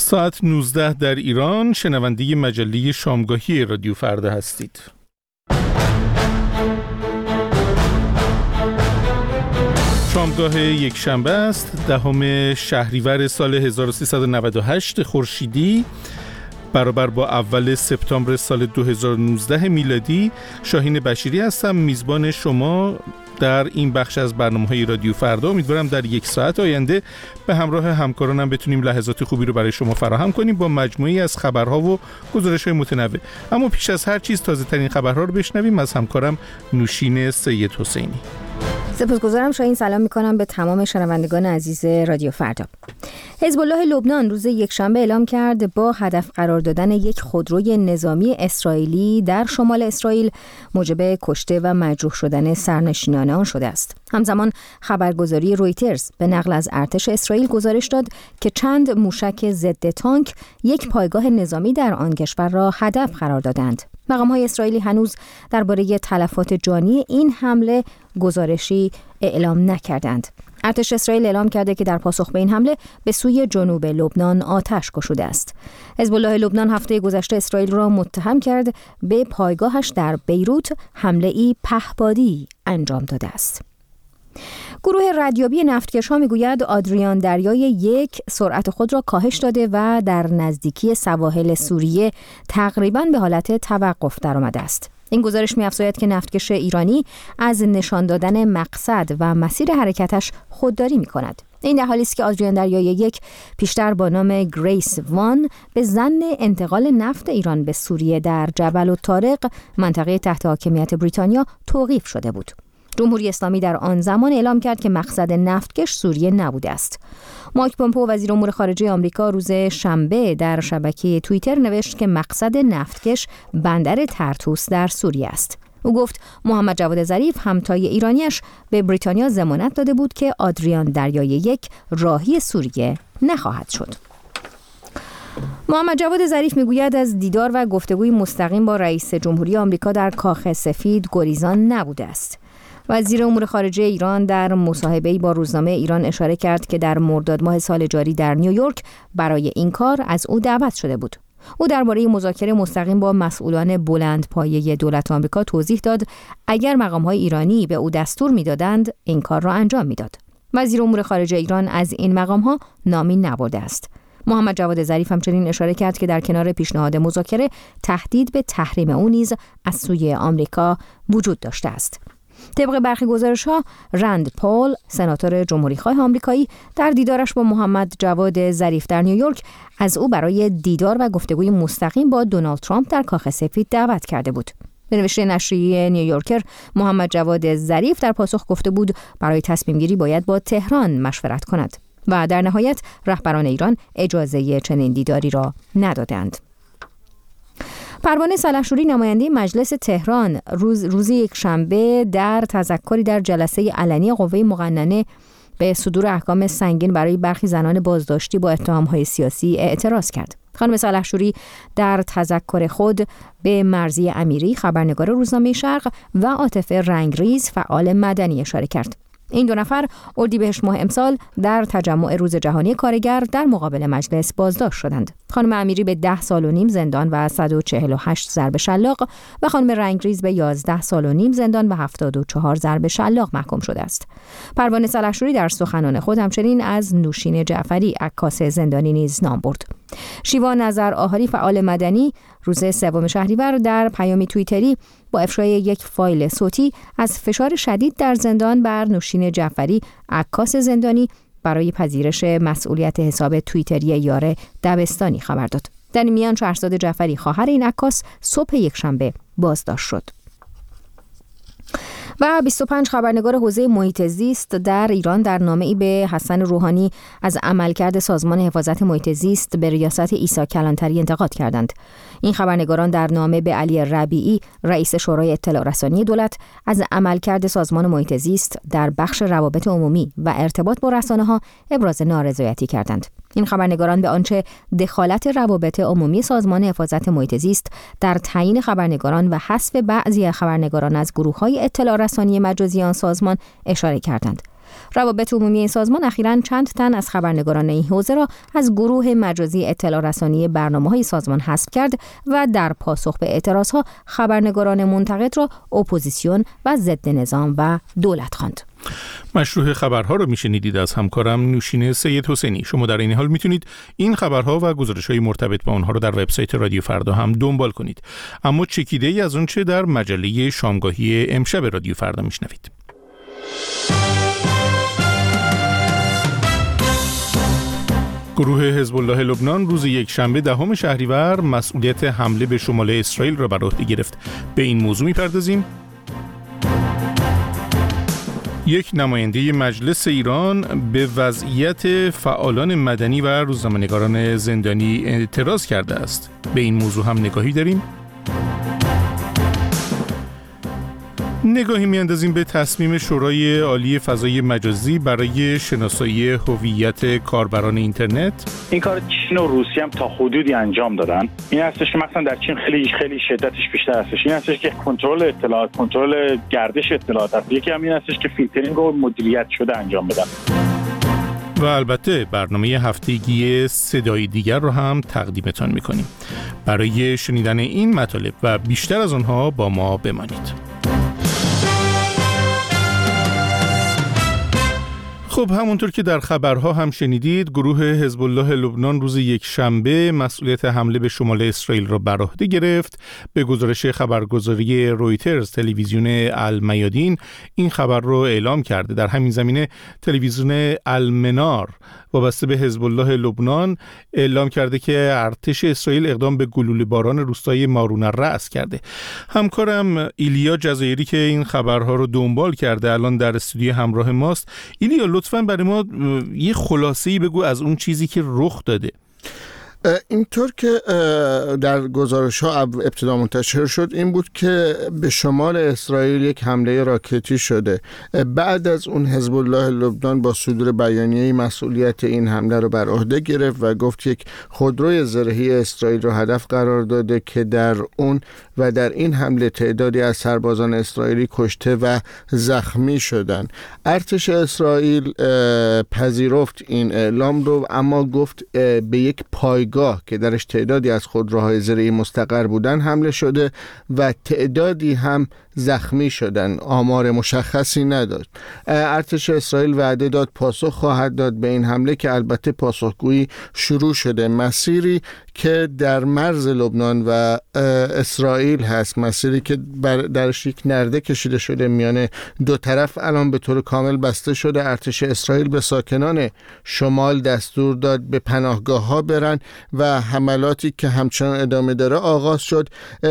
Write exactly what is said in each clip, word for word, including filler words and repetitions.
ساعت نوزده در ایران، شنونده مجله شامگاهی رادیو فردا هستید. شامگاه یک شنبه است، دهم شهریور سال هزار و سیصد و نود و هشت خورشیدی برابر با اول سپتامبر سال دو هزار و نوزده میلادی. شاهین بشیری هستم، میزبان شما در این بخش از برنامه‌های رادیو فردا. امیدوارم در یک ساعت آینده به همراه همکارانم بتونیم لحظات خوبی رو برای شما فراهم کنیم با مجموعی از خبرها و گزارش‌های متنوع. اما پیش از هر چیز تازه‌ترین خبرها رو بشنویم از همکارم نوشین سید حسینی. سپاسگزارم شاهین. سلام میکنم به تمام شنوندگان عزیز رادیو فردا. حزب الله لبنان روز یکشنبه اعلام کرد با هدف قرار دادن یک خودروی نظامی اسرائیلی در شمال اسرائیل موجب کشته و مجروح شدن سرنشینان آن شده است. همزمان خبرگزاری رویترز به نقل از ارتش اسرائیل گزارش داد که چند موشک ضد تانک یک پایگاه نظامی در آن کشور را هدف قرار دادند. مقام‌های اسرائیلی هنوز درباره تلفات جانی این حمله گزارشی اعلام نکردند. ارتش اسرائیل اعلام کرده که در پاسخ به این حمله به سوی جنوب لبنان آتش گشوده است. حزب الله لبنان هفته گذشته اسرائیل را متهم کرد به پایگاهش در بیروت حمله‌ای پهپادی انجام داده است. گروه ردیابی نفتکش‌ها میگوید آدریان دریای یک سرعت خود را کاهش داده و در نزدیکی سواحل سوریه تقریباً به حالت توقف درآمده است. این گزارش می‌افزاید که نفتکش ایرانی از نشان دادن مقصد و مسیر حرکتش خودداری می‌کند. این در حالی است که آدریان دریای یک پیشتر با نام گریس وان به ظن انتقال نفت ایران به سوریه در جبل الطارق منطقه تحت حاکمیت بریتانیا توقیف شده بود. جمهوری اسلامی در آن زمان اعلام کرد که مقصد نفتکش سوریه نبوده است. مایک پومپئو وزیر امور خارجه آمریکا روز شنبه در شبکه توییتر نوشت که مقصد نفتکش بندر طرطوس در سوریه است. او گفت محمد جواد ظریف همتای ایرانیش به بریتانیا ضمانت داده بود که آدریان دریای یک راهی سوریه نخواهد شد. محمد جواد ظریف میگوید از دیدار و گفتگوی مستقیم با رئیس جمهوری آمریکا در کاخ سفید گریزان نبوده است. وزیر امور خارجه ایران در مصاحبه‌ای با روزنامه ایران اشاره کرد که در مرداد ماه سال جاری در نیویورک برای این کار از او دعوت شده بود. او درباره مذاکره مستقیم با مسئولان بلندپایه دولت آمریکا توضیح داد اگر مقام‌های ایرانی به او دستور می‌دادند این کار را انجام می‌داد. وزیر امور خارجه ایران از این مقام‌ها نامی نبرده است. محمد جواد ظریف همچنین اشاره کرد که در کنار پیشنهاد مذاکره تهدید به تحریم او نیز از سوی آمریکا وجود داشته است. طبق برخی گزارش‌ها رند پال، سناتور جمهوری‌خواه آمریکایی، در دیدارش با محمد جواد ظریف در نیویورک از او برای دیدار و گفتگوی مستقیم با دونالد ترامپ در کاخ سفید دعوت کرده بود. به نوشته نشریه نیویورکر، محمد جواد ظریف در پاسخ گفته بود برای تصمیم گیری باید با تهران مشورت کند و در نهایت رهبران ایران اجازه چنین دیداری را ندادند. پروانه سلحشوری نماینده مجلس تهران روز روزی یک شنبه در تذکری در جلسه علنی قوه مقننه به صدور احکام سنگین برای برخی زنان بازداشتی با اتهام‌های سیاسی اعتراض کرد. خانم سلحشوری در تذکر خود به مرضی امیری، خبرنگار روزنامه شرق، و عاطفه رنگریز، فعال مدنی، اشاره کرد. این دو نفر اردیبهشت ماه امسال در تجمع روز جهانی کارگر در مقابل مجلس بازداشت شدند. خانم امیری به ده سال و نیم زندان و صد و چهل و هشت ضرب شلاق و خانم رنگریز به یازده سال و نیم زندان و هفتاد و چهار ضرب شلاق محکوم شده است. پروانه سلحشوری در سخنان خود همچنین از نوشین جعفری، عکاس زندانی، نیز نام برد. شیوا نظر آهاری، فعال مدنی، روز سوم شهریور در پیامی توییتری با افشای یک فایل صوتی از فشار شدید در زندان بر نوشین جعفری، عکاس زندانی، برای پذیرش مسئولیت حساب توییتری یار دبستانی خبر داد. در این میان شهرزاد جعفری، خواهر این عکاس، صبح یکشنبه بازداشت شد. و بیست و پنج خبرنگار حوزه محیط زیست در ایران در نامه‌ای به حسن روحانی از عملکرد سازمان حفاظت محیط زیست به ریاست عیسی کلانتری انتقاد کردند. این خبرنگاران در نامه به علی ربیعی، رئیس شورای اطلاع رسانی دولت، از عملکرد سازمان محیط زیست در بخش روابط عمومی و ارتباط با رسانه‌ها ابراز نارضایتی کردند. این خبرنگاران به آنچه دخالت روابط عمومی سازمان حفاظت محیط زیست در تعیین خبرنگاران و حذف بعضی خبرنگاران از گروه‌های اطلاع رسانی مجازی آن سازمان اشاره کردند. روابط عمومی این سازمان اخیراً چند تن از خبرنگاران این حوزه را از گروه مجازی اطلاع رسانی برنامه‌های سازمان حذف کرد و در پاسخ به اعتراضها خبرنگاران منتقد را اپوزیسیون و ضد نظام و دولت خواند. مشروع خبرها رو میشنیدید از همکارم نوشین سید حسینی. شما در این حال میتونید این خبرها و گزارش‌های مرتبط با آنها رو در وبسایت رادیو فردا هم دنبال کنید. اما چکیده ای از اونچه در مجله شامگاهی امشب رادیو فردا میشنوید. گروه حزب الله لبنان روز یکشنبه دهم شهریور مسئولیت حمله به شمال اسرائیل را بر عهده گرفت. به این موضوع میپردازیم. یک نماینده مجلس ایران به وضعیت فعالان مدنی و روزنامه‌نگاران زندانی اعتراض کرده است. به این موضوع هم نگاهی داریم. نگاهی میاندازیم به تصمیم شورای عالی فضای مجازی برای شناسایی هویت کاربران اینترنت. این کار چین و روسیه هم تا حدودی انجام دادن. این هستش که مثلا در چین خیلی خیلی شدتش بیشتر هستش. این هستش که کنترل اطلاعات، کنترل گردش اطلاعات هست. یکی هم این هستش که فیلترینگ و مدیریت شده انجام بدن. و البته برنامه هفتگی صدای دیگر رو هم تقدیمتان میکنیم. برای شنیدن این مطالب و بیشتر از آنها با ما بمانید. خب همونطور که در خبرها هم شنیدید، گروه حزب الله لبنان روز یکشنبه مسئولیت حمله به شمال اسرائیل را بر عهده گرفت. به گزارش خبرگزاری رویترز تلویزیون المیادین این خبر رو اعلام کرده. در همین زمینه تلویزیون المنار وابسته به حزب الله لبنان اعلام کرده که ارتش اسرائیل اقدام به گلوله باران روستای مارون الرأس کرده. همکارم ایلیا جزایری که این خبرها رو دنبال کرده الان در استودیو همراه ماست. ایلیا لطفاً برای ما یه خلاصه‌ای بگو از اون چیزی که رخ داده. اینطور که در گزارش‌ها ابتدا منتشر شد این بود که به شمال اسرائیل یک حمله راکتی شده. بعد از اون حزب الله لبنان با صدور بیانیه مسئولیت این حمله رو بر عهده گرفت و گفت یک خودروی زرهی اسرائیل رو هدف قرار داده که در اون و در این حمله تعدادی از سربازان اسرائیلی کشته و زخمی شدن. ارتش اسرائیل پذیرفت این اعلام رو، اما گفت به یک پایگاه که درش تعدادی از خودروهای زرهی مستقر بودن حمله شده و تعدادی هم زخمی شدن. آمار مشخصی نداد. ارتش اسرائیل وعده داد پاسخ خواهد داد به این حمله که البته پاسخگویی شروع شده. مسیری که در مرز لبنان و اسرائیل هست، مسیری که درش یک نرده کشیده شده میان دو طرف، الان به طور کامل بسته شده. ارتش اسرائیل به ساکنان شمال دستور داد به پناهگاه ها برن و حملاتی که همچنان ادامه داره آغاز شد.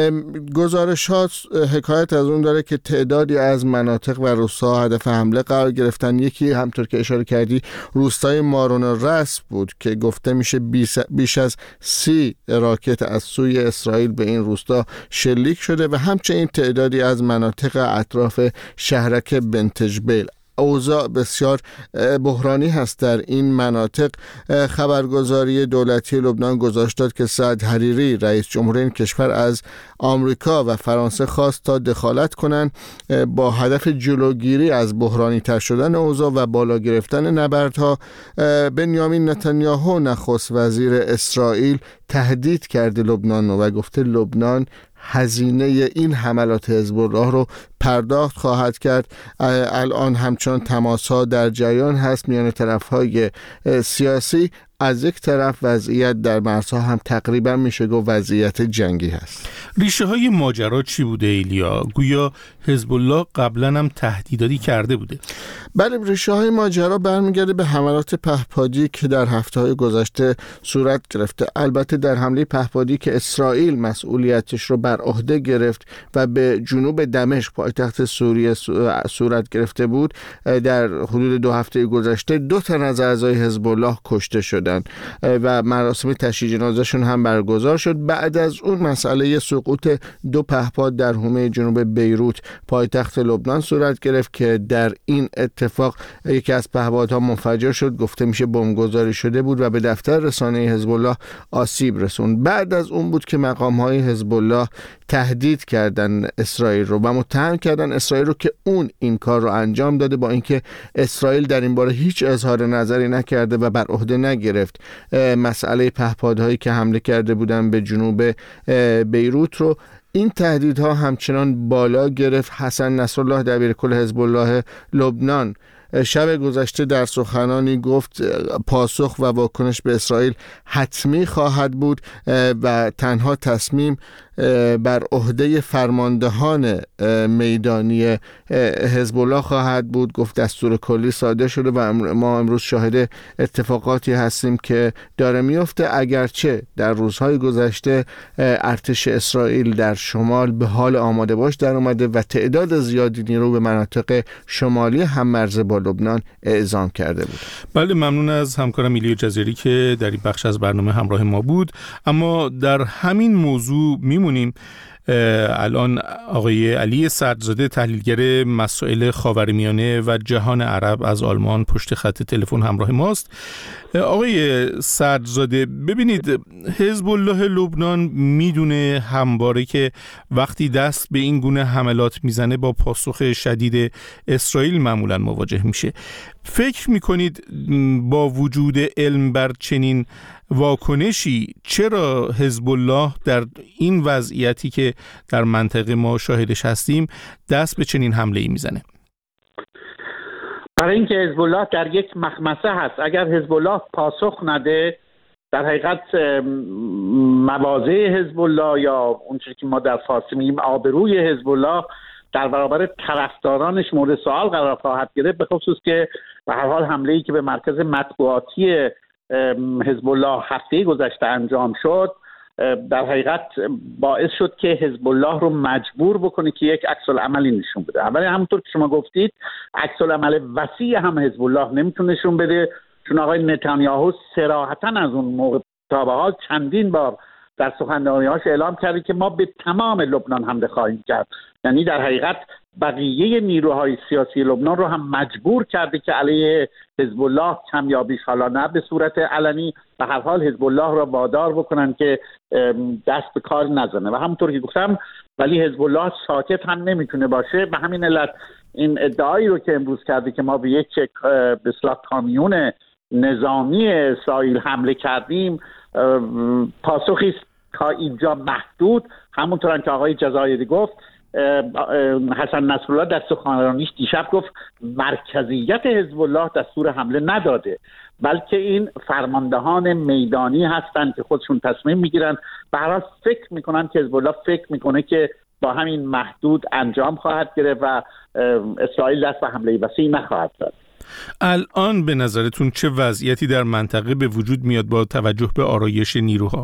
گزارش ها حکایت از اون داره که تعدادی از مناطق و روستاها هدف حمله قرار گرفتن. یکی همطور که اشاره کردی روستای مارون الرأس بود که گفته میشه بیش از سی راکت از سوی اسرائیل به این روستا شلیک شده و همچنین تعدادی از مناطق اطراف شهرک بنتجبیل. اوضاع بسیار بحرانی هست در این مناطق. خبرگزاری دولتی لبنان گزارش داد که سعد حریری رئیس جمهور این کشور از آمریکا و فرانسه خواست تا دخالت کنند با هدف جلوگیری از بحرانی تر شدن اوضاع و بالا گرفتن نبردها. بنیامین نتانیاهو نخست وزیر اسرائیل تهدید کرده لبنان و گفته لبنان هزینه این حملات حزب الله رو پرداخت خواهد کرد. الان همچنان تماس‌ها در جریان هست میان طرف‌های سیاسی. از یک طرف وضعیت در مرزها هم تقریبا میشه گفت وضعیت جنگی هست. ریشه های ماجرا چی بوده ایلیا؟ گویا حزب الله قبلا هم تهدیداتی کرده بوده. بله، ریشه های ماجرا برمیگرده به حملات پهپادی که در هفته های گذشته صورت گرفته. البته در حمله پهپادی که اسرائیل مسئولیتش رو بر عهده گرفت و به جنوب دمشق پایتخت سوریه صورت گرفته بود، در حدود دو هفته گذشته دو تن از اعضای حزب الله کشته شدند و مراسم تشییع جنازه‌شون هم برگزار شد. بعد از اون مسئله سقوط دو پهپاد در حومه جنوب بیروت پایتخت لبنان صورت گرفت که در این اتفاق یکی از پهپادها منفجر شد. گفته میشه بمبگذاری شده بود و به دفتر رسانه حزب الله آسیب رسوند. بعد از اون بود که مقام‌های حزب الله تهدید کردن اسرائیل رو و متهم کردن اسرائیل رو که اون این کار رو انجام داده، با اینکه اسرائیل در این باره هیچ اظهار نظری نکرده و بر عهده نگرفت مسئله پهپادهایی که حمله کرده بودن به جنوب بیروت رو. این تهدیدها همچنان بالا گرفت. حسن نصرالله دبیرکل حزب الله لبنان شب گذشته در سخنانی گفت پاسخ و واکنش به اسرائیل حتمی خواهد بود و تنها تصمیم بر عهده فرماندهان میدانی حزب الله خواهد بود. گفت دستور کلی صادر شده و ما امروز شاهد اتفاقاتی هستیم که داره میفته، اگرچه در روزهای گذشته ارتش اسرائیل در شمال به حال آماده باش در اومده و تعداد زیادی نیرو به مناطق شمالی هم مرز با لبنان اعزام کرده بود. بله، ممنون از همکارم ایلیا جزیری که در این بخش از برنامه همراه ما بود. اما در همین موضوع میمونیم. الان آقای علی سردزاده تحلیلگر مسائل خاورمیانه و جهان عرب از آلمان پشت خط تلفن همراه ماست. آقای سردزاده، ببینید حزب الله لبنان میدونه همواره که وقتی دست به این گونه حملات میزنه با پاسخ شدید اسرائیل معمولا مواجه میشه. فکر میکنید با وجود علم بر چنین واکنشی چرا حزب الله در این وضعیتی که در منطقه ما شاهدش هستیم دست به چنین حمله‌ای میزنه؟ برای اینکه حزب الله در یک مخمسه هست. اگر حزب الله پاسخ نده، در حقیقت مواضع حزب الله یا اونچه که ما در فارسی میگیم آبروی حزب الله در برابر طرفدارانش مورد سوال قرار خواهد گرفت، به خصوص که به هر حال حمله‌ای که به مرکز مطبوعاتی حزب الله هفته گذشته انجام شد در حقیقت باعث شد که حزب الله رو مجبور بکنه که یک عکس العملی نشون بده. اولی همونطور که شما گفتید عکس العمل وسیع هم حزب الله نمیتونه نشون بده، چون آقای نتانیاهو صراحتاً از اون موقع تا به حال چندین بار در سخنرانی‌هاش اعلام کرده که ما به تمام لبنان حمله خواهیم کرد. یعنی در حقیقت بقیه نیروهای سیاسی لبنان رو هم مجبور کرده که علیه حزب الله کمیابیش، حالا نه به صورت علنی، به هر حال حزب الله را وادار بکنن که دست به کار نزنه. و همونطور که گفتم ولی حزب الله ساکت هم نمیتونه باشه. به همین علت این ادعایی رو که امروز کرده که ما به یک به اصطلاح کامیون نظامی اسرائیل حمله کردیم پاسخی است تا اینجا محدود. همونطور که آقای جزایری گفت، حسن نصرالله در سخنرانیش دیشب گفت مرکزیت حزب الله دستور حمله نداده، بلکه این فرماندهان میدانی هستند که خودشون تصمیم میگیرن. به هر حال فکر میکنن که حزب الله فکر میکنه که با همین محدود انجام خواهد گرفت و اسرائیل دست به حمله وسیع نخواهد داد. الان به نظرتون چه وضعیتی در منطقه به وجود میاد با توجه به آرایش نیروها؟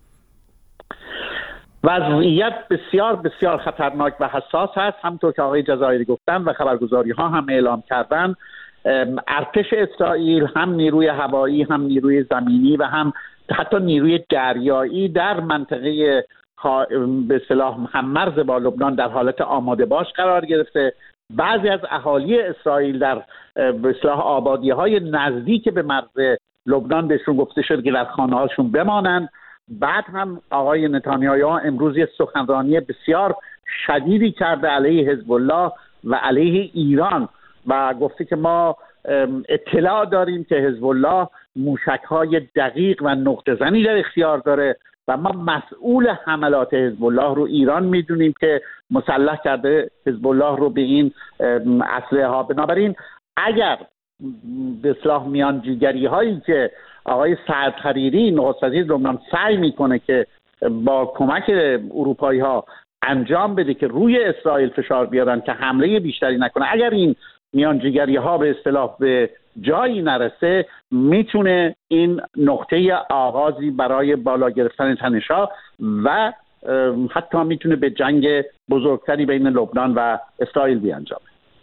وضعیت بسیار بسیار خطرناک و حساس هست. همونطور که آقای جزایری گفتن و خبرگزاری ها هم اعلام کردن، ارتش اسرائیل هم نیروی هوایی هم نیروی زمینی و هم حتی نیروی دریایی در منطقه به اصطلاح هم مرز با لبنان در حالت آماده باش قرار گرفته. بعضی از اهالی اسرائیل در به اصطلاح آبادی‌های نزدیک به مرز لبنان بهشون گفته شد که در خانه‌هاشون بمانند. بعد هم آقای نتانیاهو امروز یک سخنرانی بسیار شدیدی کرده علیه حزب الله و علیه ایران و گفته که ما اطلاع داریم که حزب الله موشک‌های دقیق و نقطه زنی در اختیار داره و ما مسئول حملات حزب الله رو ایران میدونیم که مسلح کرده حزب الله رو به این اسلحه ها. بنابراین اگر به اصطلاح میانجیگری هایی که آقای سعد حریری نخست وزیر لبنان سعی میکنه که با کمک اروپایی ها انجام بده که روی اسرائیل فشار بیارن که حمله بیشتری نکنه، اگر این میانجیگری ها به اصطلاح به جایی نرسه، میتونه این نقطه آغازی برای بالا گرفتن تنش‌ها و حتی میتونه به جنگ بزرگتری بین لبنان و اسرائیل بیانجامه.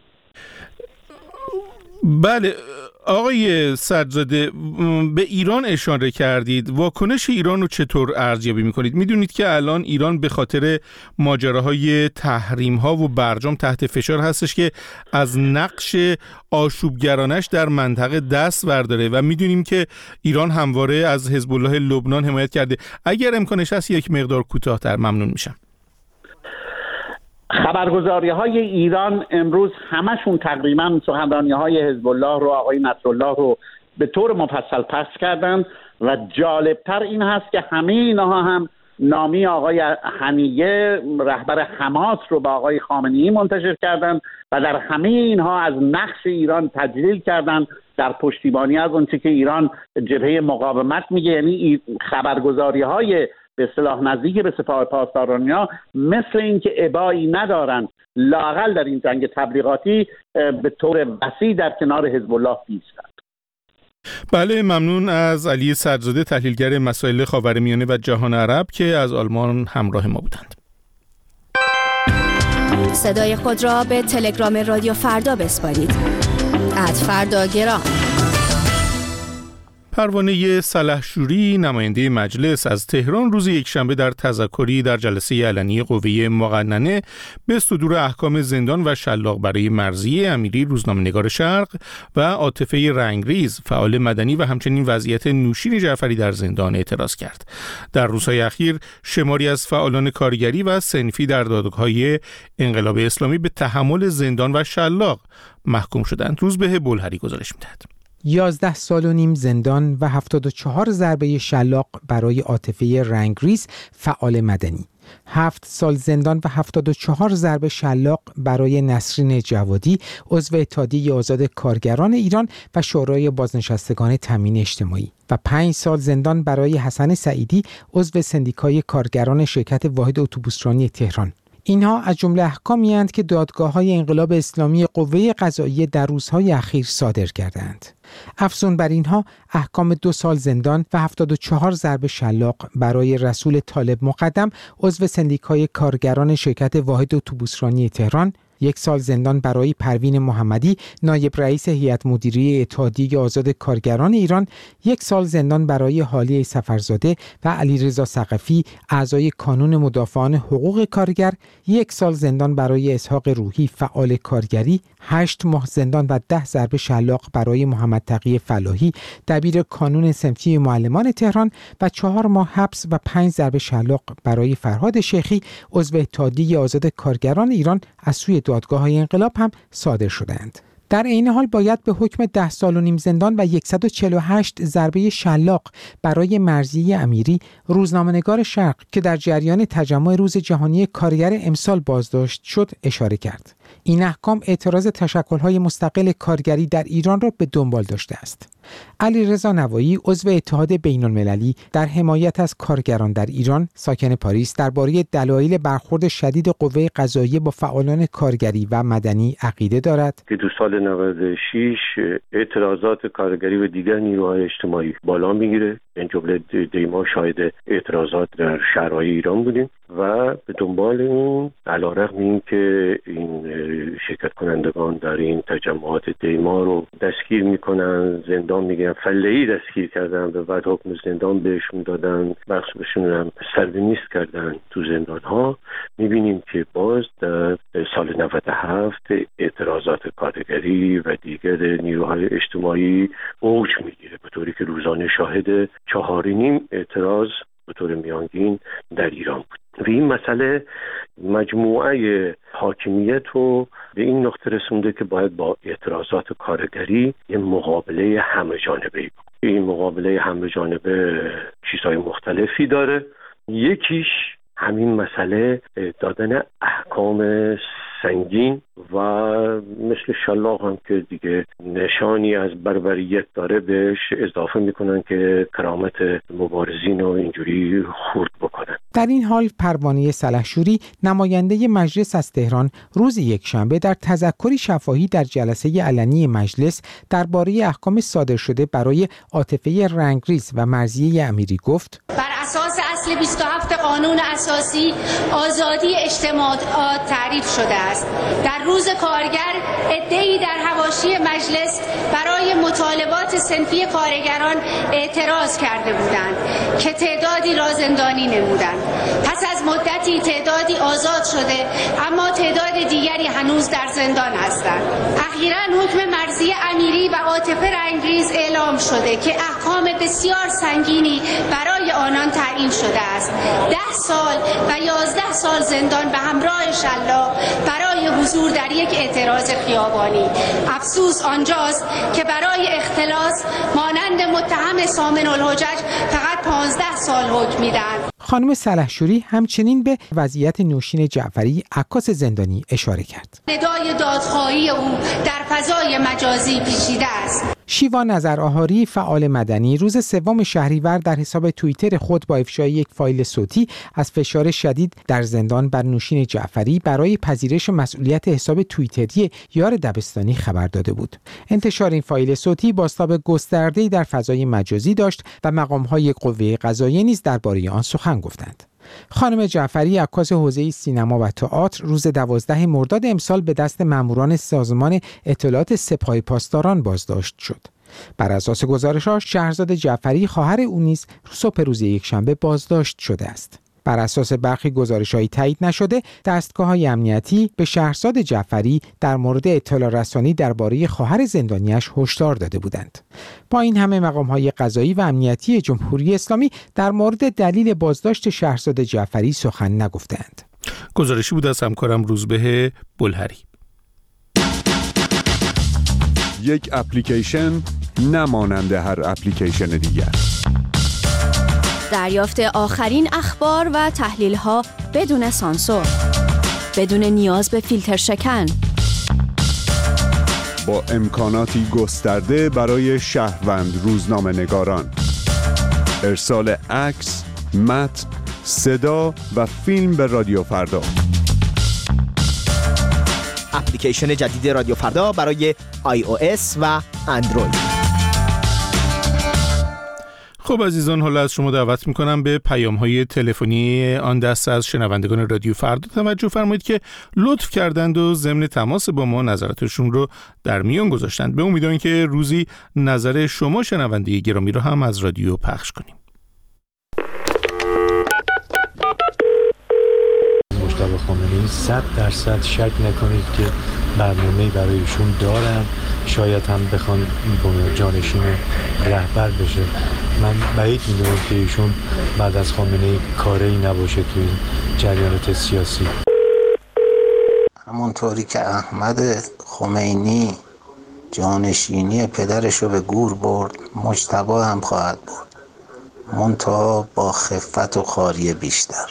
بله آقای سردزاده، به ایران اشاره کردید. واکنش ایران رو چطور ارزیابی میکنید؟ میدونید که الان ایران به خاطر ماجراهای تحریم ها و برجام تحت فشار هستش که از نقش آشوبگرانش در منطقه دست برداره و میدونیم که ایران همواره از حزب الله لبنان حمایت کرده. اگر امکانش هست یک مقدار کوتاه‌تر ممنون میشم. خبرگزاری‌های ایران امروز همشون تقریبا سخنرانی‌های حزب الله رو، آقای نصرالله رو به طور مفصل پخش کردند و جالبتر این هست که همه اینها هم نامی آقای حنیه رهبر حماس رو با آقای خامنه‌ای منتشر کردند و در همه اینها از نقش ایران تجلیل کردند در پشتیبانی از اون چه که ایران جبهه مقاومت میگه. یعنی خبرگزاری‌های به اصطلاح نزدیک به سپاه پاسدارانی‌ها مثل اینکه ابایی ندارن لااقل در این جنگ تبلیغاتی به طور وسیع در کنار حزب الله ایستند. بله، ممنون از علی صدرزاده، تحلیلگر مسائل خاورمیانه و جهان عرب که از آلمان همراه ما بودند. صدای خود را به تلگرام رادیو فردا بسپارید. ات فردا گرام. پروانه سلحشوری، نماینده مجلس از تهران، روز یکشنبه در تذکری در جلسه علنی قوه مقننه به صدور احکام زندان و شلاق برای مرضیه امیری، روزنامه‌نگار شرق و عاطفه رنگریز، فعال مدنی و همچنین وضعیت نوشین جعفری در زندان اعتراض کرد. در روزهای اخیر شماری از فعالان کارگری و صنفی در دادگاه‌های انقلاب اسلامی به تحمل زندان و شلاق محکوم شدند. روزبه بلهری گزارش می‌دهد. یازده سال و نیم زندان و هفتاد و چهار ضربه شلاق برای عاطفه رنگریز، فعال مدنی. هفت سال زندان و هفتاد و چهار ضربه شلاق برای نسرین جوادی، عضو اتحادیه آزاد کارگران ایران و شورای بازنشستگان تامین اجتماعی، و پنج سال زندان برای حسن سعیدی، عضو سندیکای کارگران شرکت واحد اتوبوسرانی تهران. اینها از جمله احکامی اند که دادگاه‌های انقلاب اسلامی قوه قضاییه در روزهای اخیر صادر کردند. افزون بر اینها احکام دو سال زندان و هفتاد و چهار ضرب شلاق برای رسول طالب مقدم، عضو سندیکای کارگران شرکت واحد اتوبوسرانی تهران، یک سال زندان برای پروین محمدی، نایب رئیس هیئت مدیره اتحادیه آزاد کارگران ایران، یک سال زندان برای حالیه سفرزاده و علیرضا ثقفی، اعضای کانون مدافعان حقوق کارگر، یک سال زندان برای اسحاق روحی، فعال کارگری، هشت ماه زندان و ده ضرب شلاق برای محمد تقی فلاحی، دبیر کانون صنفی معلمان تهران، و چهار ماه حبس و پنج ضرب شلاق برای فرهاد شیخی، عضو اتحادیه آزاد کارگران ایران، از سوی دادگاه‌های انقلاب هم صادر شدند. در این حال باید به حکم ده سال و نیم زندان و صد و چهل و هشت ضربه شلاق برای مرضیه امیری، روزنامه‌نگار شرق که در جریان تجمع روز جهانی کارگر امسال بازداشت شد، اشاره کرد. این احکام اعتراض تشکل‌های مستقل کارگری در ایران را به دنبال داشته است. علیرضا نوایی، عضو اتحاد بین‌المللی در حمایت از کارگران در ایران، ساکن پاریس، درباره دلایل برخورد شدید قوه قضاییه با فعالان کارگری و مدنی عقیده دارد که تو سال نود و شش اعتراضات کارگری و دیگر نیروهای اجتماعی بالا میگیره. این جمله دیما شاهد اعتراضات در شهرهای ایران بودیم و به دنبال اون علیرغم این که این شرکت کنندگان در این تجمعات دیما رو دستگیر میکنن، زندان میگن، فله‌ای دستگیر کردن و بعد حکم زندان بهشون دادن، بخش بهشون هم سربنیست کردن تو زندان ها، میبینیم که باز در سال نود و هفت اعتراضات کارگری و دیگر نیروهای اجتماعی اوج میگیره، به طوری که روزانه شاهد چهار و نیم اعتراض به طور میانگین در ایران بود. و این مسئله مجموعه حاکمیت رو به این نقطه رسونده که باید با اعتراضات کارگری یه مقابله همه جانبه‌ای بود. این مقابله همه جانبه چیزهای مختلفی داره. یکیش همین مسئله دادن احکام سنگین و مثل شلاق هم که دیگه نشانی از بربریت داره بهش اضافه میکنن که کرامت مبارزین رو اینجوری خورد بکنن. در این حال پروانه سلحشوری، نماینده مجلس از تهران، روز یکشنبه در تذکری شفاهی در جلسه علنی مجلس درباره احکام صادر شده برای عاطفه رنگریز و مرضیه امیری گفت: بر اساس اصل بیست و هفت قانون اساسی آزادی اجتماعات تعریف شده است. در روز کارگر عده‌ای در حواشی مجلس برای مطالبات صنفی کارگران اعتراض کرده بودند که تعدادی را زندانی نمودند. پس از مدتی تعدادی آزاد شده، اما تعداد دیگری هنوز در زندان هستند. اخیراً حکم مرضیه امیری و عاطفه رنگریز اعلام شده که احکام بسیار سنگینی برای آنان تعیین تعیین شده است. ده سال و یازده سال زندان به همراه شلاق برای حضور در یک اعتراض خیابانی. افسوس آنجاست که برای اختلاس مانند متهم سامن الحجج فقط پانزده سال حکم میدن. خانم سلحشوری همچنین به وضعیت نوشین جعفری عکاس زندانی اشاره کرد. ندای دادخواهی او در فضای مجازی پیچیده است. شیوا نظرآهاری فعال مدنی روز سوم شهریور در حساب توییتر خود با افشای یک فایل صوتی از فشار شدید در زندان بر نوشین جعفری برای پذیرش مسئولیت حساب توییتری یار دبستانی خبر داده بود. انتشار این فایل صوتی بازتاب گسترده‌ای در فضای مجازی داشت و مقام‌های قوه قضاییه نیز درباره آن سخن گفتند. خانم جعفری عکاس حوزه سینما و تئاتر روز دوازده مرداد امسال به دست ماموران سازمان اطلاعات سپاه پاسداران بازداشت شد. بر اساس گزارش‌ها شهرزاد جعفری خواهر او نیز صبح روز یکشنبه بازداشت شده است. بر اساس برخی گزارش‌های تایید نشده، دستگاه‌های امنیتی به شهرزاد جعفری در مورد اطلاع رسانی درباره خواهر زندانیش هشدار داده بودند. با این همه مقام‌های قضایی و امنیتی جمهوری اسلامی در مورد دلیل بازداشت شهرزاد جعفری سخن نگفتند. گزارشی بود از همکارم روزبه بلهری. یک اپلیکیشن نمانند هر اپلیکیشن دیگر. دریافت آخرین اخبار و تحلیل‌ها بدون سانسور، بدون نیاز به فیلتر شکن، با امکاناتی گسترده برای شهروند روزنامه‌نگاران، ارسال عکس، متن، صدا و فیلم به رادیو فردا. اپلیکیشن جدید رادیو فردا برای آی او اس و اندروید. خب عزیزان، حالا از شما دعوت میکنم به پیام‌های تلفنی آن دسته از شنوندگان رادیو فردا توجه فرمایید که لطف کردند و ضمن تماس با ما نظراتشون رو در میان گذاشتند. به امید اینکه روزی نظر شما شنونده گرامی رو هم از رادیو پخش کنیم. مجتبی خامنه‌ای صد درصد شک نکنید که برنامه‌ای برای ایشون دارن، شاید هم بخوان جانشین رهبر بشه. من بعید می‌دونم که ایشون بعد از خامنه‌ای کاری نباشه توی این جریانات سیاسی. همونطوری که احمد خمینی جانشینی پدرش رو به گور برد، مجتبی هم خواهد برد، منتها با خفت و خاری بیشتر.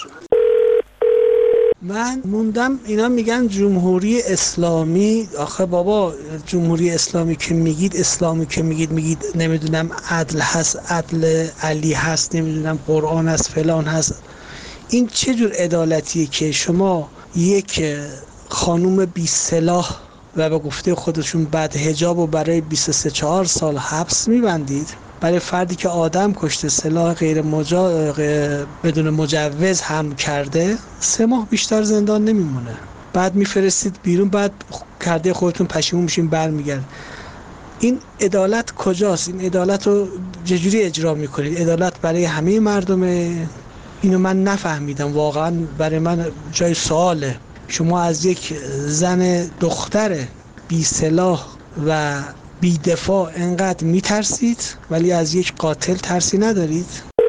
من موندم اینا میگن جمهوری اسلامی. آخه بابا جمهوری اسلامی که میگید، اسلامی که میگید میگید نمیدونم عدل هست، عدل علی هست، نمیدونم قرآن هست، فلان هست. این چه جور عدالتیه که شما یک خانوم بی سلاح و به گفته خودشون بعد حجاب و برای بیست و سه چهار سال حبس میبندید، برای فردی که آدم کشته، سلاح غیر مجا... بدون مجوز هم کرده، سه ماه بیشتر زندان نمیمونه. بعد میفرستید بیرون، بعد کرده خودتون پشیمون میشین برمیگرد. این عدالت کجاست؟ این عدالت رو چجوری اجرا میکنید؟ عدالت برای همه مردمه؟ اینو من نفهمیدم، واقعا برای من جای سواله. شما از یک زن دختر بی سلاح و بی دفاع انقدر میترسید، ولی از یک قاتل ترسی ندارید؟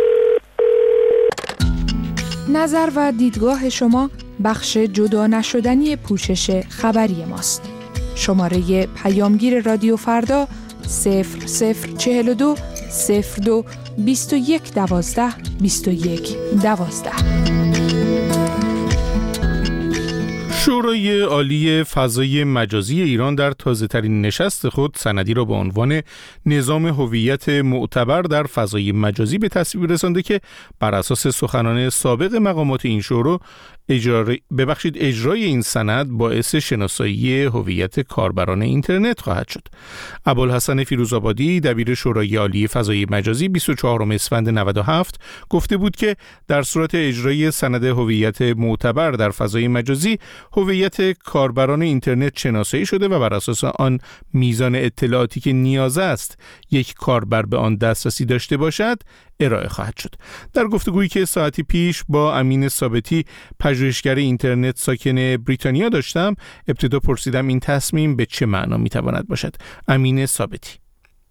نظر و دیدگاه شما بخش جدا نشدنی پوشش خبری ماست. شماره پیامگیر رادیو فردا صفر صفر چهل و دو صفر دو بیست و یک دوازده بیست و یک دوازده. شورای عالی فضای مجازی ایران در تازه‌ترین نشست خود سندی را با عنوان نظام هویت معتبر در فضای مجازی به تصویب رسانده که بر اساس سخنان سابق مقامات این شورا اجرای ببخشید اجرای این سند باعث شناسایی هویت کاربران اینترنت خواهد شد. ابوالحسن فیروزآبادی دبیر شورای عالی فضای مجازی بیست و چهارم اسفند نود و هفت گفته بود که در صورت اجرای سند هویت معتبر در فضای مجازی هویت کاربران اینترنت شناسایی شده و بر اساس آن میزان اطلاعاتی که نیاز است یک کاربر به آن دسترسی داشته باشد ارائه خواهد شد. در گفتگویی که ساعتی پیش با امین ثابتی پژوهشگر اینترنت ساکن بریتانیا داشتم، ابتدا پرسیدم این تصمیم به چه معنا میتواند باشد. امین ثابتی: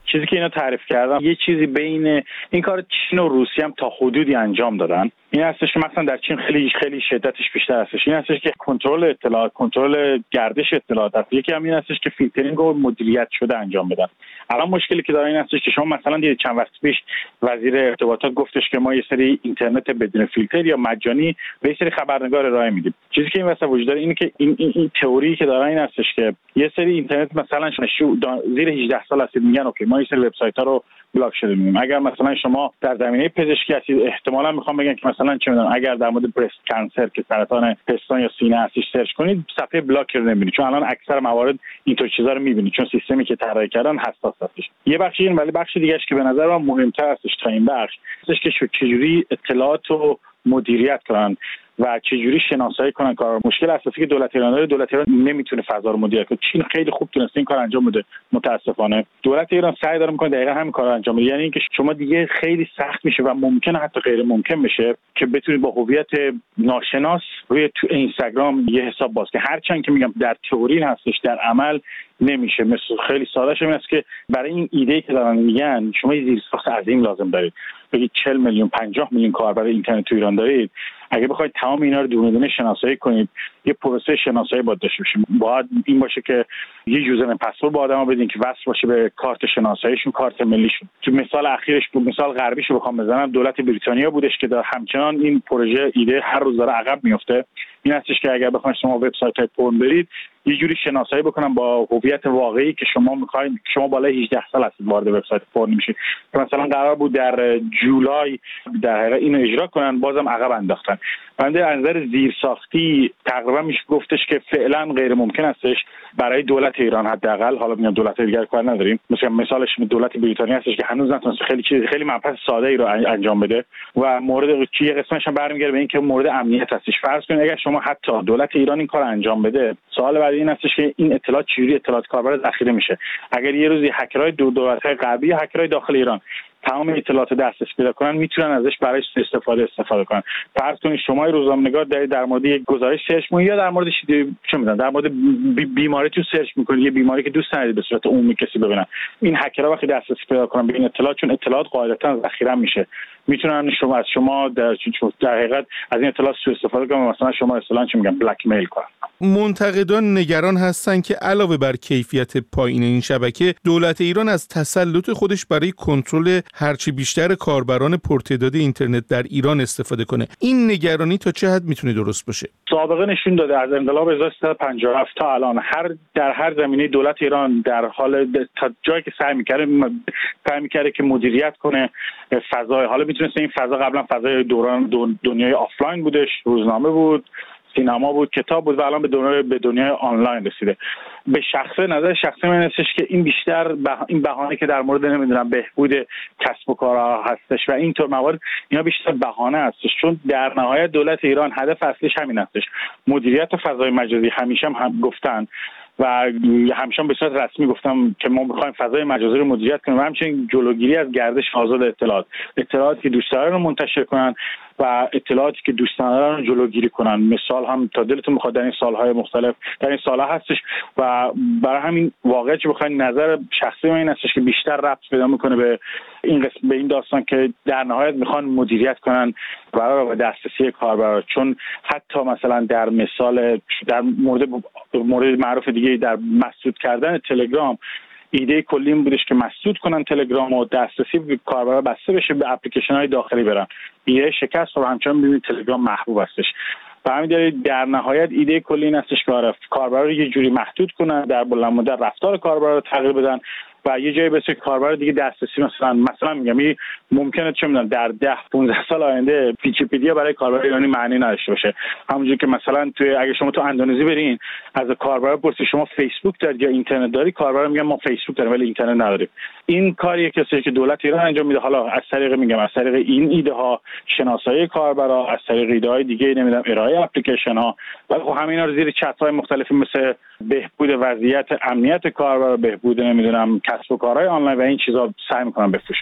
چیزی که اینا تعریف کردم یه چیزی بین این کار چین و روسیه هم تا حدودی انجام دادن. این هستش که مثلا در چین خیلی خیلی شدتش بیشتر هستش. این هستش که کنترل اطلاعات، کنترل گردش اطلاعات هست. یکی هم این هستش که فیلترینگ و مدیریت شده انجام بدن. الان مشکلی که داره این هستش که شما مثلا دیدید چند وقت پیش وزیر ارتباطات گفتش که ما یه سری اینترنت بدون فیلتر یا مجانی به یه سری خبرنگار ارائه میدیم. چیزی که این واسه وجود داره اینه که این این, این تئوری که داره این هستش که یه سری اینترنت مثلا شو زیر هجده سال هستید میگن اوکی ما یه سری وبسایت‌ها رو بلاک شده می‌بینیم. اگر مثلا شما در زمینه پزشکی هستید احتمالاً میخوام بگم که مثلا چه می‌دونم اگر در مورد برست کانسر که سرطان پستان یا سینه هستید سرچ کنید صفحه بلاک رو نمی‌بینید، چون الان اکثر موارد اینطور چیزا رو می‌بینید چون سیستمی که طراحی کردن حساس هستش. یه بخش این، ولی بخش دیگه‌اش که به نظر من مهم‌تر هستش تا این بخش هستش که چجوری اطلاعات رو مدیریت کنن و چجوری شناسایی کنن کار. مشکل اساسی که دولت ایران داره، دولت ایران نمیتونه فضا رو مدیریت کنه. چین خیلی خوب تونسته این کار انجام بده، متاسفانه دولت ایران سعی داره میکنه دقیقاً همین کارو انجام بده. یعنی اینکه شما دیگه خیلی سخت میشه و ممکنه حتی غیر ممکن بشه که بتونید با هویت ناشناس روی تو اینستاگرام یه حساب باز کنید. هرچند که میگم در تئوری هستش، در عمل نمیشه. مثل خیلی سادهش این است که برای این ایده که دارن میگن شما یه زیرساخت عظیم لازم دارید. بگید چهل میلیون پنجاه میلیون کاربر اینترنت تو ایران دارید، اگه بخواید تمام اینا رو دونه دونه شناسایی کنید یه پروسه شناسایی باید داشته باشیم. باید این باشه که یه یوزر پسورد با آدما بدین که وصل باشه به کارت شناساییشون، کارت ملیشون. تو مثال اخیرش بود، مثال غربیشو بخوام بزنم، دولت بریتانیا بودش که در همچنان این پروژه ایده هر روز داره عقب میفته. این هستش که اگر بخواید شما وبسایت پورن برید یه جوری شناسایی بکنم با هویت واقعی که شما میخواید، شما بالای هجده سال هستید وارد وبسایت پورن میشید. مثلا قرار بود در جولای در حقیقت اینو اجرا کنن، بازم عقب انداختن. بنده از نظر زیرساختی تقریبا میشه گفتش که فعلا غیر ممکن هستش برای دولت ایران حداقل. حالا میگم دولت دیگر کار نداریم، مثلا مثالش دولت بریتانیا هستش که هنوز نتونسته خیلی چیز خیلی مبحث ساده ای رو انجام بده و مورد چیه قسمتش هم برمیگره به این که مورد امنیت هستش. فرض کنید اگر شما حتی دولت ایران این کار انجام بده، سوال بعدی این هستش که این اطلاعات چجوری اطلاعات کاربر ذخیره میشه. اگر یه روزی هکرهای دو دولت‌های غربی یا هکرهای داخل ایران تمام اطلاعات دسترسی پیدا کنن، میتونن ازش برای استفاده استفاده کنن. فرض کنید شما روزنامه‌نگار دارید در مورد یک گزارش سرچ می‌کنید یا در مورد چه می‌دونم در مورد بیماریتون سرچ می‌کنید، یه بیماری که دوست ندارید به صورت عمومی کسی ببینن، این هکرها وقتی دسترسی پیدا کنن به این اطلاعات، چون اطلاعات قاعدتاً ذخیره میشه، میتونن شما از شما در در حقیقت از این اطلاعات سوء استفاده کنن، مثلا شما اصطلاحاً چه میگن بلک میل کنن. منتقدان نگران هستند که علاوه بر کیفیت پایین این شبکه، دولت ایران از تسلط خودش برای کنترل هرچی بیشتر کاربران پرتعداد اینترنت در ایران استفاده کنه. این نگرانی تا چه حد میتونه درست باشه؟ سابقه نشون داده از انقلاب هزار و سیصد و پنجاه و هفت تا الان هر در هر زمینه دولت ایران در حال تا جایی که سعی می‌کرده سعی می‌کرده که مدیریت کنه فضای، حالا میتونست این فضا قبلا فضای دوران دنیای آفلاین بودش، روزنامه بود، سینما بود، کتاب بود و الان به دنیای به دنیای آنلاین رسیده. به شخصه نظر شخصی من هستش که این بیشتر به این بهانه که در مورد نمیدونم بهبود کسب و کارها هستش و اینطور موارد، اینا بیشتر بهانه هستش، چون در نهایت دولت ایران هدف اصلیش همین هستش. مدیریت فضای مجازی همیشه هم, هم گفتن و همیشه به صورت رسمی گفتم که ما می‌خوایم فضای مجازی رو مدیریت کنیم و همچنین جلوگیری از گردش آزاد اطلاعات، اطلاعاتی که دوست دارن رو منتشر کنن و اطلاعاتی که دوست ندارن رو جلوگیری کنن. مثال هم تا دلتون می‌خواد در این سال‌های مختلف در این سال‌ها هستش و برای همین واقعا چه بخواید نظر شخصی من این هستش که بیشتر ربط پیدا می‌کنه به این قسم، به این داستان که در نهایت می‌خوان مدیریت کنن برای دسترسی کاربرا. چون حتی مثلا در مثال در مورد مورد معروف دیگه در مسدود کردن تلگرام، ایده کلی این بودش که مسدود کنن تلگرام و دسترسی به کاربرا بسته بشه، به اپلیکیشن‌های داخلی برن. ایده شکست و همچنان ببینید تلگرام محبوب هستش. و همین دلیل در نهایت ایده کلی این هستش که کاربرا رو یه جوری محدود کنن، در بلند مدت رفتار کاربرا رو تغییر بدن و یه جایی بسیار کاربر دیگه دسترسی مثلا مثلا میگم ممکنه چه میدونم در ده پانزده سال آینده ویکی‌پدیا برای کاربر ایرانی معنی نداشته باشه. همونجوری که مثلا توی اگه شما تو اندونزی برین از کاربر بپرسید شما فیسبوک دارید یا اینترنت داری، کاربر میگن ما فیسبوک داریم ولی اینترنت نداریم. این کاریه که که دولت ایران انجام میده، حالا از طریق میگم از طریق این ایده ها شناسایی کاربرا، از طریق ایده های دیگه نمیدونم ارائه اپلیکیشن ها، ولی خب همینا رو زیر چت های مختلفی مثل بهبود وضعیت امنیت کاربر، بهبود نمیدونم کسب و کارهای آنلاین و این چیزا سعی میکنن بفروشن.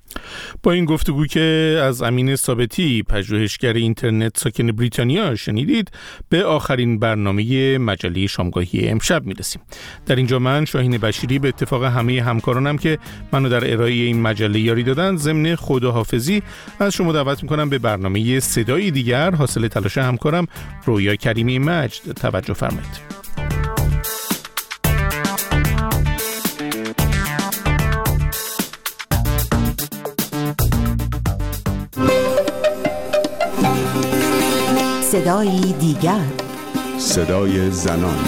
با این گفتگو که از امین ثابتی پژوهشگر اینترنت ساکن بریتانیا شنیدید به آخرین برنامه مجله شامگاهی امشب میرسیم. در اینجا من شاهین بشیری به اتفاق همه همکارانم که منو در ارائه این مجله یاری دادن ضمن خداحافظی از شما دعوت میکنم به برنامه صدای دیگر حاصل تلاش همکارم رویا کریمی مجد توجه فرمایید. صدای دیگر، صدای زنان.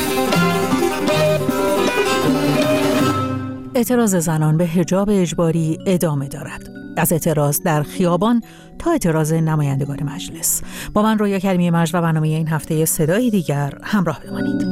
اعتراض زنان به حجاب اجباری ادامه دارد. از اعتراض در خیابان تا اعتراض نمایندگان مجلس. با من رویا کریمی مجد و برنامه این هفته صدای دیگر همراه بمانید.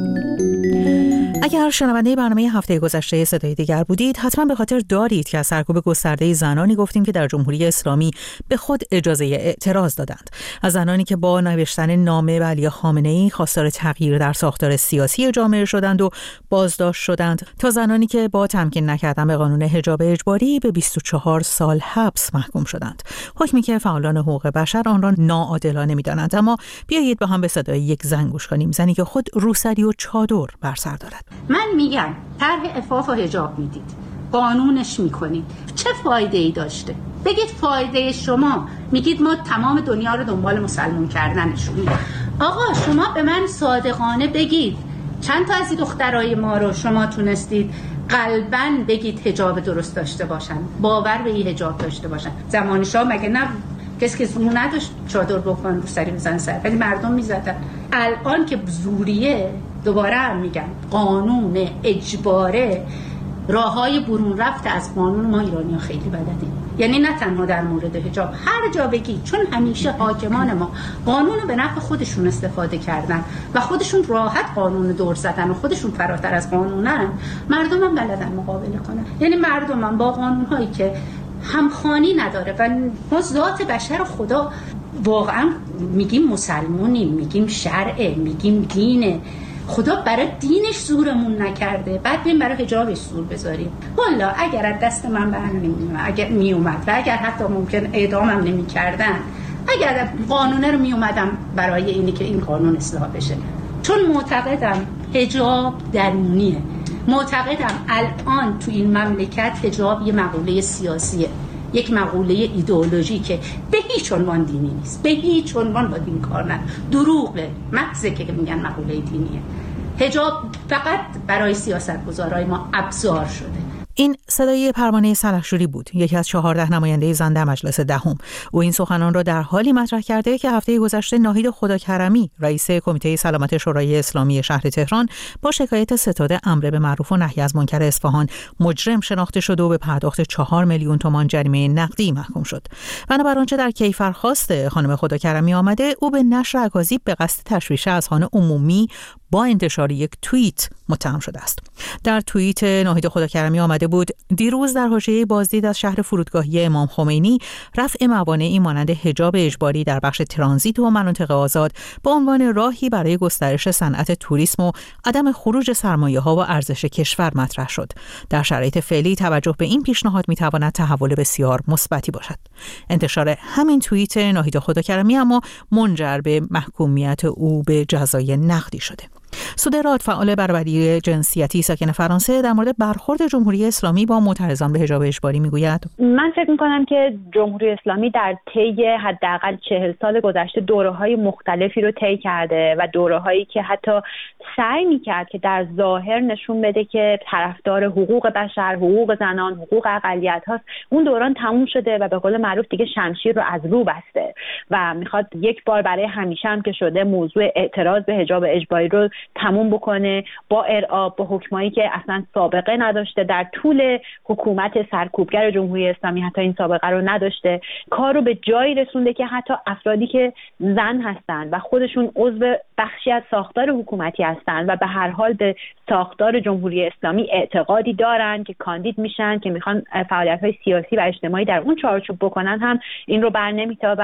اگر شنونده برنامه هفته گذشته صدای دیگر بودید، حتما به خاطر دارید که از سرکوب گسترده زنانی گفتیم که در جمهوری اسلامی به خود اجازه اعتراض دادند. از زنانی که با نوشتن نامه به علی خامنه‌ای خواستار تغییر در ساختار سیاسی جامعه شدند و بازداشت شدند، تا زنانی که با تمکین نکردن به قانون حجاب اجباری به بیست و چهار سال حبس محکوم شدند. حکمی که فعالان حقوق بشر آن را ناعادلانه می‌دانند. اما بیایید با هم به صدای یک زن گوش کنیم، زنی که خود روسری و چادر بر سر دارد. من میگم طرح عفاف و حجاب میدید، قانونش میکنید، چه فایده ای داشته؟ بگید فایده شما. میگید ما تمام دنیا رو دنبال مسلمان کردنشونیم. آقا شما به من صادقانه بگید چند تا از این دخترای ما رو شما تونستید قلباً بگید حجاب درست داشته باشن، باور به این حجاب داشته باشن؟ زمان شاه مگه نه کسی که زور نداشت چادر بکن رو سری بزن سر، ولی مردم میزدن. الان که زوریه، دوباره هم میگم قانون اجباره، راههای برون رفت از قانون ما ایرانی ها خیلی بلدیم. یعنی نه تنها در مورد حجاب، هر جا بگی، چون همیشه حاکمان ما قانون به نفع خودشون استفاده کردن و خودشون راحت قانون دور زدن و خودشون فراتر از قانونن، مردم هم بلدن مقابله کنن. یعنی مردم هم با قانون هایی که همخوانی نداره و ما ذات بشر خدا واقعا میگیم مسلمونیم، میگیم شرعه، میگیم دینه، خدا برای دینش زورمون نکرده، بعد بیم برای حجابش زور بذاریم. والا اگر از دست من بر نمیومد، اگر میومد و اگر حتی ممکن اعدامم نمیکردن، اگر قانونه رو میومدم برای اینی که این قانون اصلاح بشه، چون معتقدم حجاب درونیه. معتقدم الان تو این مملکت حجاب یه مقوله سیاسیه، یک مقوله ایدئولوژی که به هیچ عنوان دینی نیست، به هیچ عنوان با دین کار نداره، دروغه، محضه که میگن مقوله دینیه. حجاب فقط برای سیاستگزارای ما ابزار شده. این صدای پروانه سلحشوری بود، یکی از چهارده نماینده زن در مجلس دهم. او این سخنان را در حالی مطرح کرده که هفته گذشته ناهید خداکرمی، رئیس کمیته سلامت شورای اسلامی شهر تهران، با شکایت ستاد امر به معروف و نهی از منکر اصفهان مجرم شناخته شده و به پرداخت چهار میلیون تومان جریمه نقدی محکوم شد. بنابر آنچه در کیفرخواست خانم خداکرمی آمده، او به نشر اکاذیب به قصد تشویش اذهان عمومی با انتشار یک توییت متهم شده است. در توییت ناهید خداکرمی آمده بود: دیروز در حاشیه بازدید از شهر فرودگاهی امام خمینی، رفع موانعی مانند حجاب اجباری در بخش ترانزیت و مناطق آزاد به عنوان راهی برای گسترش صنعت توریسم و عدم خروج سرمایه‌ها و ارزش کشور مطرح شد. در شرایط فعلی توجه به این پیشنهاد می‌تواند تحول بسیار مثبتی باشد. انتشار همین توییت ناهید خداکرمی اما منجر به محکومیت او به جزای نقدی شده. سودراد، فعال برابری جنسیتی ساکن فرانسه، در مورد برخورد جمهوری اسلامی با معترضان به حجاب اجباری میگوید: من فکر میکنم که جمهوری اسلامی در طی حداقل چهل سال گذشته دوره‌های مختلفی رو طی کرده و دوره‌هایی که حتی سعی میکرد که در ظاهر نشون بده که طرفدار حقوق بشر، حقوق زنان، حقوق اقلیت هاست، اون دوران تموم شده و به قول معروف دیگه شمشیر رو از رو بسته و میخواد یک بار برای همیشه هم که شده موضوع اعتراض به حجاب اجباری رو تموم بکنه، با ارعاب، با حکمایی که اصلا سابقه نداشته، در طول حکومت سرکوبگر جمهوری اسلامی حتی این سابقه رو نداشته. کار رو به جایی رسونده که حتی افرادی که زن هستن و خودشون عضو بخشی از ساختار حکومتی هستن و به هر حال به ساختار جمهوری اسلامی اعتقادی دارن که کاندید میشن، که میخوان فعالیت‌های سیاسی و اجتماعی در اون چارچوب بکنن، هم این رو بر نمیتابن.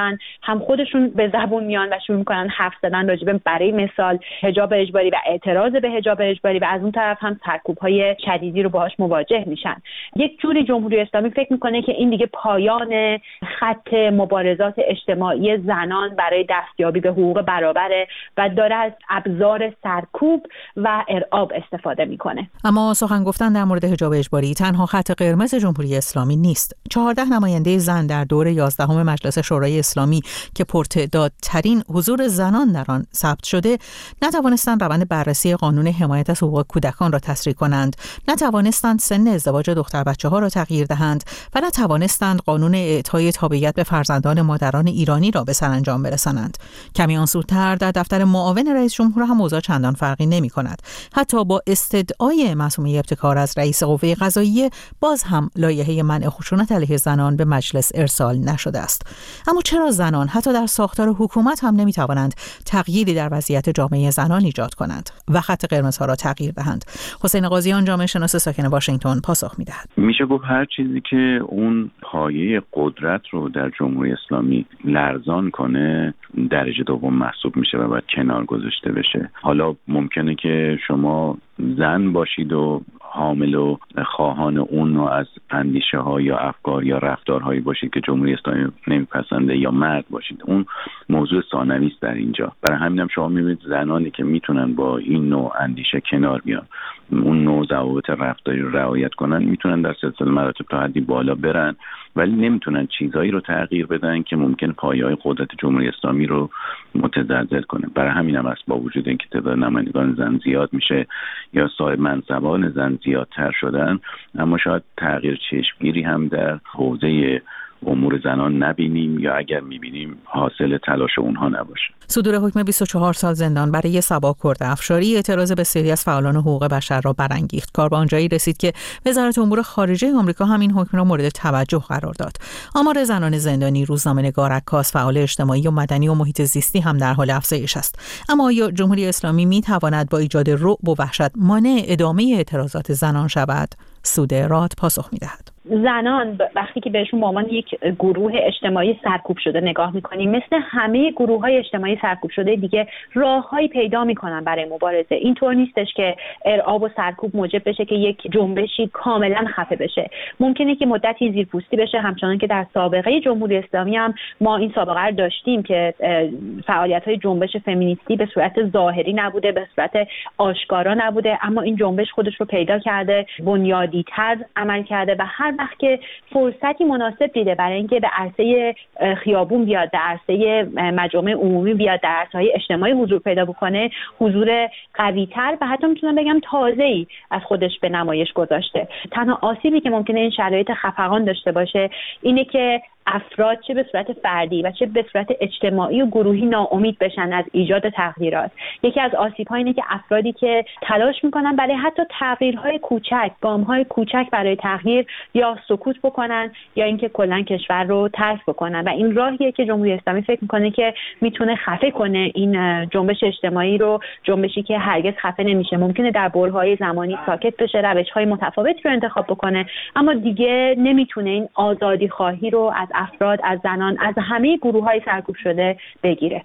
هم خودشون به زبون میان و شروع میکنن حرف زدن راجع به برای مثال حجاب اجباری و اعتراض به حجاب اجباری و از اون طرف هم سرکوب‌های شدیدی رو باهاش مواجه میشن. یک جوری جمهوری اسلامی فکر میکنه که این دیگه پایان خط مبارزات اجتماعی زنان برای دستیابی به حقوق برابره و داره از ابزار سرکوب و ارعاب استفاده میکنه. اما سخن گفتن در مورد حجاب اجباری تنها خط قرمز جمهوری اسلامی نیست. چهارده نماینده زن در دور یازدهم مجلس شورای اسلامی که پرتعدادترین حضور زنان در آن ثبت شده، نتوانستند روند بررسی قانون حمایت از حقوق کودکان را تسریع کنند، نتوانستند سن ازدواج دختر بچه‌ها را تغییر دهند و نتوانستند قانون اعطای تابعیت به فرزندان مادران ایرانی را به سرانجام برسانند. کمی آنسوتر در دفتر معاون رئیس جمهور هم اوضاع چندان فرقی نمی‌کند. حتی با استدعای معصومه ابتکار از رئیس قوه قضاییه باز هم لایحه منع خشونت علیه زنان به مجلس ارسال نشده است. اما چرا زنان حتی در ساختار حکومت هم نمی‌توانند تغییری در وضعیت جامعه زنان ایجاد کنند و خط قرمزها را تغییر دهند؟ حسین قاضیان، جامعه شناس ساکن واشنگتن، پاسخ می‌دهد. میشه گفت هر چیزی که اون پایه قدرت رو در جمهوری اسلامی لرزان کنه درجه دوم محسوب میشه و باید کنار گذاشته بشه. حالا ممکنه که شما زن باشید و حامل و خواهان اون و از اندیشه ها یا افکار یا رفتارهایی باشید که جمهوری اسلامی نمیپسنده، یا مرد باشید. اون موضوع ثانوی است در اینجا. برای همینم شما میبینید زنانی که میتونن با این نوع اندیشه کنار بیان، اون نوع ضوابط رفتاری رو رعایت کنن، میتونن در سلسله مراتب تا حدی بالا برن، ولی نمیتونن چیزهایی رو تغییر بدن که ممکن پایه‌های قدرت جمهوری اسلامی رو متزلزل کنه. برای همینم است با وجود اینکه تعداد نمایندگان زن زیاد میشه یا صاحب منصبان زن زیادتر شدن، اما شاید تغییر چشمگیری هم در حوزه امور زنان نبینیم، یا اگر میبینیم حاصل تلاش اونها نباشه. صدور حکم بیست و چهار سال زندان برای صبا کرد افشاری اعتراض بسیاری از فعالان حقوق بشر را برانگیخت. کار به آنجایی رسید که وزارت امور خارجه آمریکا هم این حکم را مورد توجه قرار داد. آمار زنان زندانی، روزنامه‌نگار، عکاس، فعال اجتماعی و مدنی و محیط زیستی هم در حال افزایش است. اما آیا جمهوری اسلامی میتواند با ایجاد رعب و وحشت مانع ادامه اعتراضات زنان شود؟ سوده راد پاسخ می‌دهد. زنان وقتی که بهشون به عنوان یک گروه اجتماعی سرکوب شده نگاه میکنیم، مثل همه گروه‌های اجتماعی سرکوب شده دیگه راههایی پیدا میکنن برای مبارزه. اینطور نیستش که ارعاب و سرکوب موجب بشه که یک جنبشی کاملا خفه بشه. ممکنه که مدتی زیرپوستی بشه، همچنان که در سابقه جمهوری اسلامی هم ما این سابقه رو داشتیم که فعالیت‌های جنبش فمینیستی به صورت ظاهری نبوده، به صورت آشکارا نبوده، اما این جنبش خودش رو پیدا کرده، بنیادی‌تر عمل کرده و هر وقت که فرصتی مناسب دیده برای اینکه به عرصه خیابون بیاد، در عرصه مجامع عمومی بیاد، در عرصه‌های اجتماعی حضور پیدا بکنه، حضور قوی‌تر و حتی میتونم بگم تازه‌ای از خودش به نمایش گذاشته. تنها آسیبی که ممکنه این شرایط خفقان داشته باشه اینه که افراد چه به صورت فردی و چه به صورت اجتماعی و گروهی ناامید بشن از ایجاد تغییرات. یکی از آسیب‌ها اینه که افرادی که تلاش میکنن برای حتی تغییرهای کوچک، گام‌های کوچک برای تغییر، یا سکوت بکنن یا اینکه کلا کشور رو ترک بکنن و این راهیه که جمهوری اسلامی فکر میکنه که میتونه خفه کنه این جنبش اجتماعی رو، جنبشی که هرگز خفه نمیشه. ممکنه در برهه‌های زمانی ساکت بشه، روش‌های متفاوتی رو انتخاب بکنه، اما دیگه نمیتونه این آزادی خواهی رو از افراد، از زنان، از همه گروه‌های سرکوب شده بگیره.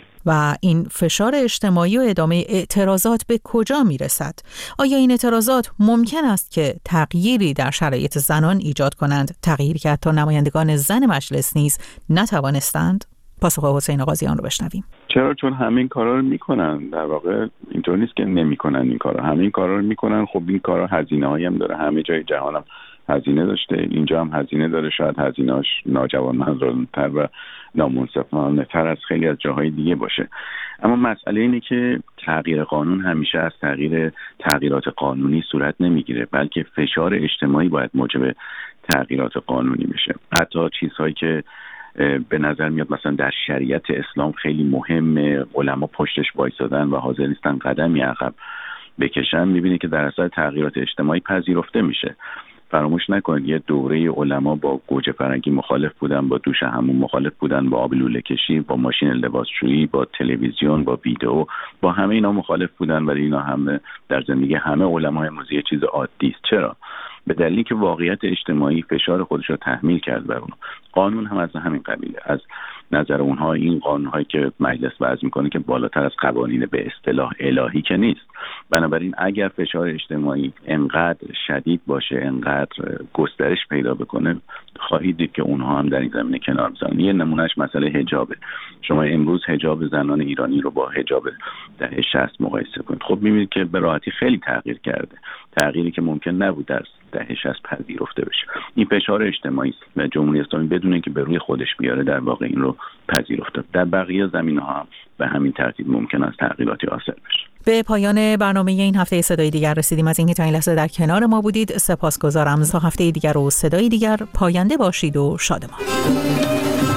و این فشار اجتماعی و ادامه اعتراضات به کجا میرسد؟ آیا این اعتراضات ممکن است که تغییری در شرایط زنان ایجاد کنند، تغییری که حتی نمایندگان زن مجلس نیز نتوانستند؟ پاسخ حسین قاضیان رو بشنویم. چرا؟ چون همین کارا رو میکنن. در واقع اینطور نیست که نمیکنن این کارا، همین کارا رو میکنن. خب این کارا هزینه‌هایی هم داره، همه جای جهانم هزینه داشته، اینجا هم هزینه داره. شاید هزینه‌اش ناجوانمردانه‌تر و نامنصفانه‌تر از خیلی از جاهای دیگه باشه. اما مسئله اینه که تغییر قانون همیشه از تغییر تغییرات قانونی صورت نمیگیره، بلکه فشار اجتماعی باید موجب تغییرات قانونی بشه. حتی چیزهایی که به نظر میاد مثلا در شریعت اسلام خیلی مهمه، علما پشتش وایسادن و حاضر نیستن قدمی عقب بکشن، میبینی که در اثر تغییرات اجتماعی پذیرفته میشه. فراموش نکنید یه دوره علما با گوجه فرنگی مخالف بودن، با دوش همون مخالف بودن، با آب لوله کشی، با ماشین لباسشویی، با تلویزیون، با ویدئو، با همه اینا مخالف بودن، ولی اینا همه در زندگی همه علمای امروزی یه چیز عادی است. چرا؟ به دلیلی که واقعیت اجتماعی فشار خودش رو تحمیل کرد بر اون. قانون هم از همین قبیله، از نظر اونها این قانون‌هایی که مجلس وضع میکنه که بالاتر از قوانین به اصطلاح الهی که نیست. بنابراین اگر فشار اجتماعی انقدر شدید باشه، انقدر گسترش پیدا بکنه، خواهید دید که اونها هم در این زمینه کنار می‌زنن. یه نمونهش مسئله حجابه. شما امروز حجاب زنان ایرانی رو با حجاب دهه شصت مقایسه کنید، خب می‌بینید که به راحتی خیلی تغییر کرده، تغییری که ممکن نبود در دهه شصت پذیرفته بشه. این فشار اجتماعی است و جمهوری اسلامی بدون اینکه به روی خودش بیاره در واقع این رو پذیرفته. در بقیه زمینه‌ها هم به همین ترتیب ممکن است تغییراتی حاصل بشه. به پایان برنامه این هفته صدای دیگر رسیدیم. از اینکه تا این لحظه در کنار ما بودید سپاسگزارم. تا هفته دیگر و صدای دیگر، پاینده باشید و شادمان.